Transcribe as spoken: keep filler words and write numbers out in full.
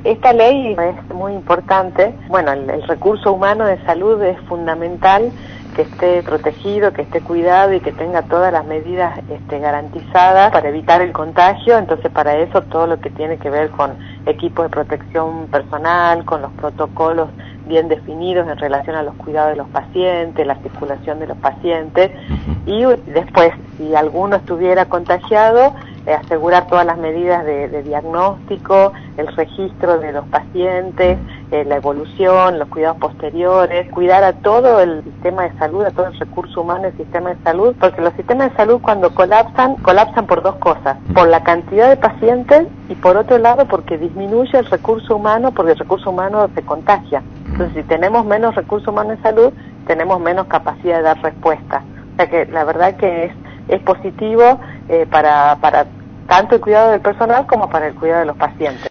Esta ley es muy importante. Bueno, el, el recurso humano de salud es fundamental que esté protegido, que esté cuidado y que tenga todas las medidas este, garantizadas para evitar el contagio. Entonces, para eso todo lo que tiene que ver con equipos de protección personal, con los protocolos bien definidos en relación a los cuidados de los pacientes, la circulación de los pacientes, y después, si alguno estuviera contagiado, eh, asegurar todas las medidas de, de diagnóstico, el registro de los pacientes, eh, la evolución, los cuidados posteriores, cuidar a todo el sistema de salud, a todo el recurso humano del sistema de salud, porque los sistemas de salud cuando colapsan, colapsan por dos cosas, por la cantidad de pacientes y por otro lado porque disminuye el recurso humano, porque el recurso humano se contagia. Entonces, si tenemos menos recurso humano en salud, tenemos menos capacidad de dar respuesta. O sea que la verdad que es, es positivo eh, para, para tanto el cuidado del personal como para el cuidado de los pacientes.